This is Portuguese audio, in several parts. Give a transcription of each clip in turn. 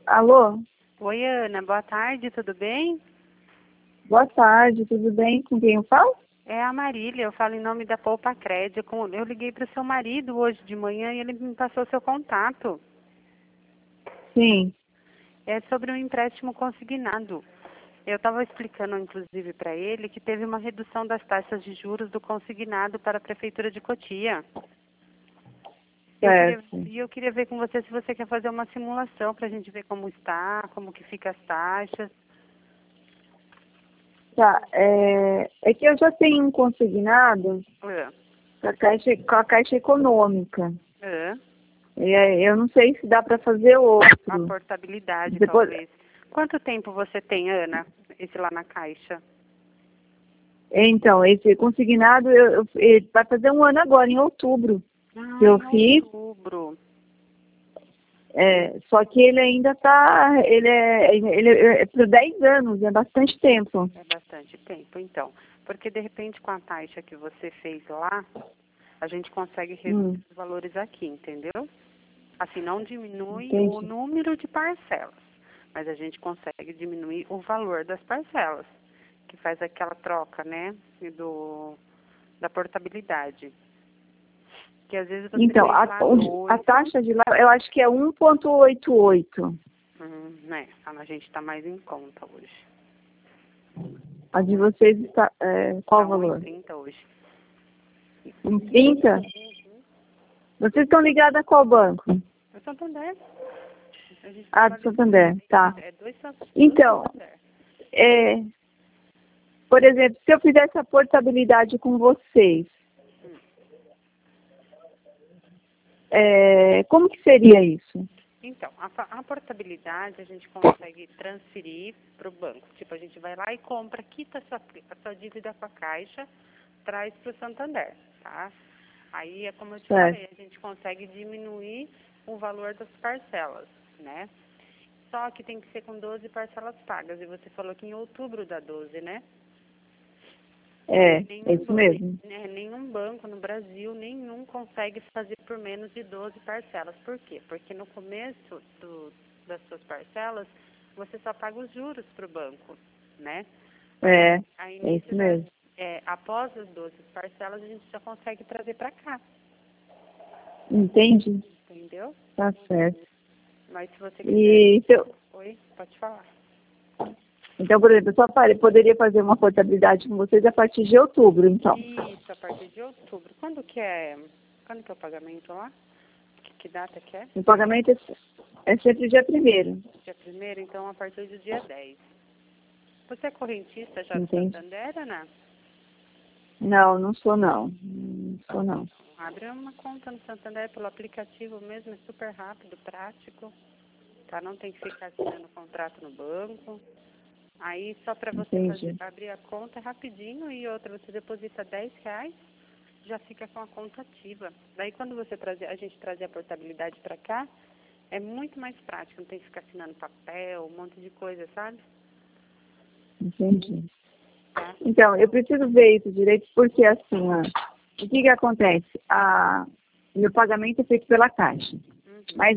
Alô? Oi, Ana, boa tarde, tudo bem? Boa tarde, tudo bem? Com quem eu falo? É a Marília, eu falo em nome da Poupa Crédito. Eu liguei para o seu marido hoje de manhã e ele me passou seu contato. Sim. É sobre um empréstimo consignado. Eu estava explicando, inclusive, para ele que teve uma redução das taxas de juros do consignado para a Prefeitura de Cotia. Certo. Eu queria ver com você se você quer fazer uma simulação para a gente ver como está, como que fica as taxas. Tá, é que eu já tenho um consignado É. com a Caixa Econômica. É. Eu não sei se dá para fazer A outro. portabilidade, Depois, talvez. Quanto tempo você tem, Ana, esse lá na Caixa? então, esse consignado ele vai fazer um ano agora, em outubro, que Ah, eu em fiz. outubro. Só que ele ainda está, ele é por 10 anos, é bastante tempo. É bastante tempo, então. Porque, de repente, com a taxa que você fez lá, a gente consegue reduzir os valores aqui, entendeu? Assim, não diminui o Entendi. número de parcelas, mas a gente consegue diminuir o valor das parcelas, que faz aquela troca, né, da portabilidade. Que às vezes você Então, fez lá a 2. taxa de lá, eu acho que é 1,88. Né, a gente está mais em conta hoje. A de vocês está, qual Está o valor? 1,30 hoje. Em 30? Vocês estão ligados a qual banco? É Santander. A gente Do Santander, tá. é dois Então, Santander. por exemplo, se eu fizesse a portabilidade com vocês, como que seria isso? Então, a portabilidade a gente consegue transferir para o banco. Tipo, a gente vai lá e compra, quita a sua dívida com a Caixa, traz para o Santander, tá? Aí, é como eu te Certo. falei, a gente consegue diminuir o valor das parcelas, né? Só que tem que ser com 12 parcelas pagas. E você falou que em outubro dá 12, né? É isso mesmo. Nenhum banco no Brasil, nenhum consegue fazer por menos de 12 parcelas. Por quê? Porque no começo das suas parcelas, você só paga os juros para o banco, né? Aí, É isso mesmo. após as 12 parcelas, a gente já consegue trazer para cá. Entendi. Entendeu? Tá certo. Mas se você quiser... Oi, pode falar. Então, por exemplo, eu poderia fazer uma portabilidade com vocês a partir de outubro, então. Isso, a partir de outubro. Quando que é o pagamento lá? Que data que é? O pagamento é sempre dia 1º. Dia 1º, então a partir do dia 10. Você é correntista já do Entendi. Santander, Ana? Não, não sou não. Não sou não. Abre uma conta no Santander pelo aplicativo mesmo, é super rápido, prático. Tá? Não tem que ficar assinando contrato no banco. Aí só para você abrir a conta é rapidinho e outra, você deposita R$10, já fica com a conta ativa. Daí quando a gente trazer a portabilidade para cá, é muito mais prático, não tem que ficar assinando papel, um monte de coisa, sabe? Entendi. Tá? Então, eu preciso ver isso direito, porque assim, ó, o que acontece? Meu pagamento é feito pela Caixa, mas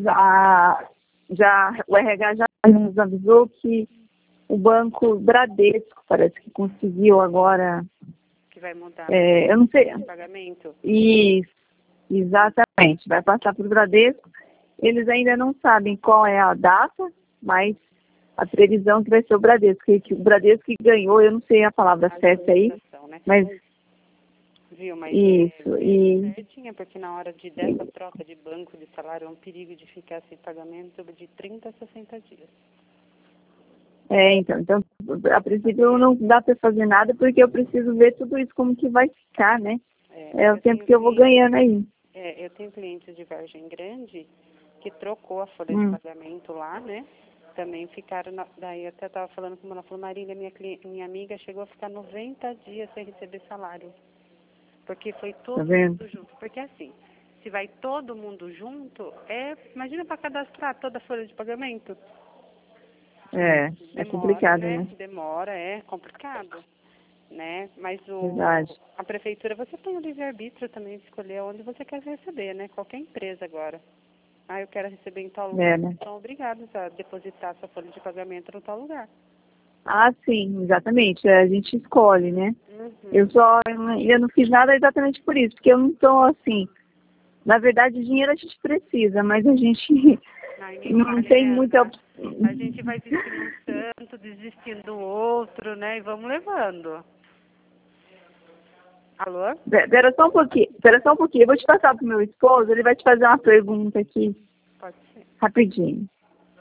o RH já nos avisou que o banco Bradesco parece que conseguiu agora... Que vai mudar eu não sei. o pagamento? Isso, exatamente. Vai passar para o Bradesco. Eles ainda não sabem qual é a data, mas a previsão que vai ser o Bradesco. Que o Bradesco que ganhou, eu não sei a palavra certa aí, né? mas... Viu, mas Isso, certinha, porque na hora dessa troca de banco de salário é um perigo de ficar sem pagamento de 30 a 60 dias. Então, a princípio não dá para fazer nada, porque eu preciso ver tudo isso como que vai ficar, né? É o tempo que eu vou ganhando aí. Eu tenho clientes de Vargem Grande que trocou a folha de pagamento lá, né? Também ficaram, daí eu até estava falando com ela, falou, Marília, minha amiga chegou a ficar 90 dias sem receber salário. Porque foi todo mundo junto. Porque assim, se vai todo mundo junto, imagina para cadastrar toda a folha de pagamento. É complicado, né? Demora, é complicado, né? Mas Verdade. a prefeitura, você tem o livre-arbítrio também de escolher onde você quer receber, né? Qualquer empresa agora. Ah, eu quero receber em tal lugar. É, né? Então, obrigada a depositar sua folha de pagamento no tal lugar. Ah, sim, exatamente. A gente escolhe, né? Uhum. Eu não fiz nada exatamente por isso, porque eu não tô assim. Na verdade, dinheiro a gente precisa, mas a gente Ai, nem não fale, tem né, muita Ana? A gente vai vestindo um santo, desistindo do outro, né? E vamos levando. Alô? Espera só um pouquinho, espera só um pouquinho. Eu vou te passar pro meu esposo, ele vai te fazer uma pergunta aqui, Pode ser. rapidinho.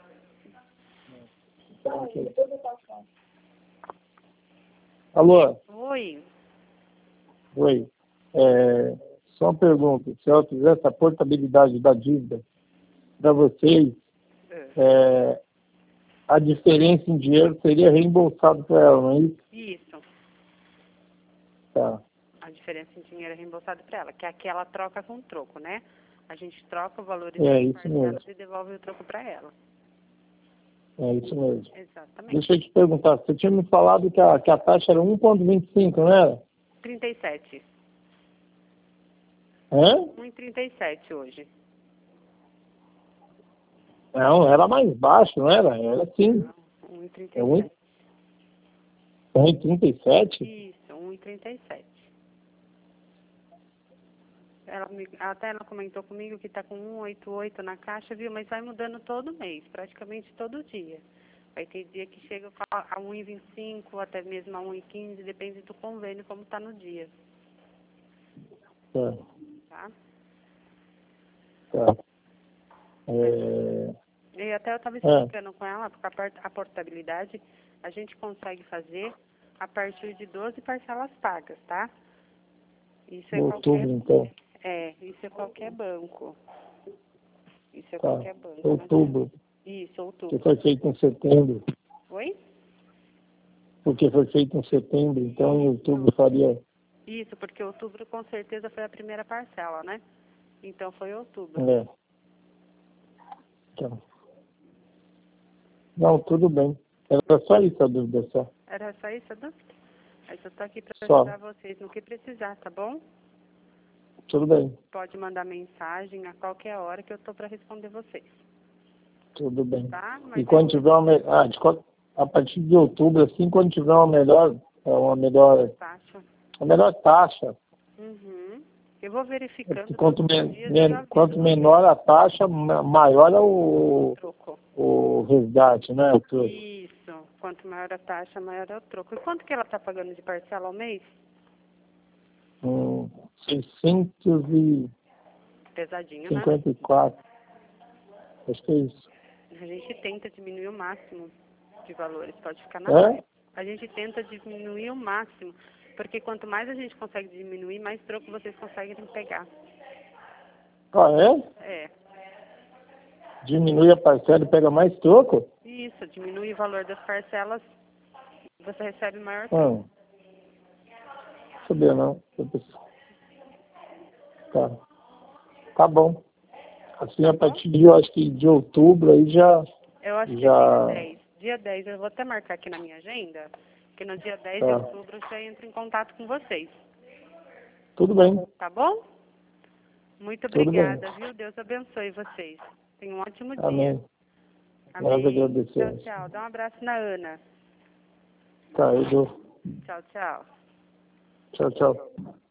Alô? Oi. Oi. Só uma pergunta. Se ela fizesse a portabilidade da dívida para vocês, a diferença em dinheiro seria reembolsado para ela, não é isso? Isso. Tá. A diferença em dinheiro é reembolsado para ela, que é aquela troca com troco, né? A gente troca o valor É, das isso parcelas mesmo. e devolve o troco para ela. É isso mesmo. Exatamente. Deixa eu te perguntar, você tinha me falado que a taxa era 1,25, não era? 37. Hã? 1,37 hoje. Não, era mais baixo, não era? Era sim. Não, É 1,37. 1,37? Isso, 1,37. Até ela comentou comigo que está com 1,88 na caixa, viu? Mas vai mudando todo mês, praticamente todo dia. Vai ter dia que chega a 1,25, até mesmo a 1,15, depende do convênio, como está no dia, Tá. tá? Tá. E até eu estava explicando com ela, porque a portabilidade a gente consegue fazer a partir de 12 parcelas pagas, tá? Isso é Outubro, então. Isso é qualquer banco. Isso é Tá. qualquer banco. Outubro. Isso, outubro. Que foi feito em setembro. Oi? Porque foi feito em setembro, então em outubro faria. Isso, porque outubro com certeza foi a primeira parcela, né? Então foi outubro. Então. Não, tudo bem. Era só isso a dúvida, só. Era só isso, Adão? Aí eu tô aqui para Só. ajudar vocês no que precisar, tá bom? Tudo bem. Pode mandar mensagem a qualquer hora que eu tô para responder vocês. Tudo bem. Tá? Mas E quando tiver a partir de outubro, assim, quando tiver uma melhor taxa, Uhum. Eu vou verificando. quanto Quanto menor a taxa, maior é o troco. resgate, né? O troco. Isso. Quanto maior a taxa, maior é o troco. E quanto que ela está pagando de parcela ao mês? 654. Pesadinho, né? Acho que é isso. A gente tenta diminuir o máximo de valores. Pode ficar na É? A gente tenta diminuir o máximo. Porque quanto mais a gente consegue diminuir, mais troco vocês conseguem pegar. Ah, é? É. Diminui a parcela e pega mais troco? Isso, diminui o valor das parcelas, você recebe maior troco. Não sabia não. Tá. Tá bom. Assim, a partir de, eu acho que de outubro, aí já... Eu acho que é dia 10. Dia 10, eu vou até marcar aqui na minha agenda, que no dia 10 de outubro eu já entro em contato com vocês. Tudo bem. Tá bom? Muito obrigada, viu? Deus abençoe vocês. Tenham um ótimo dia. Amém. Amém. Nós agradecemos. Tchau, tchau. Dá um abraço na Ana. Tá, eu dou. Tchau, tchau. Tchau, tchau.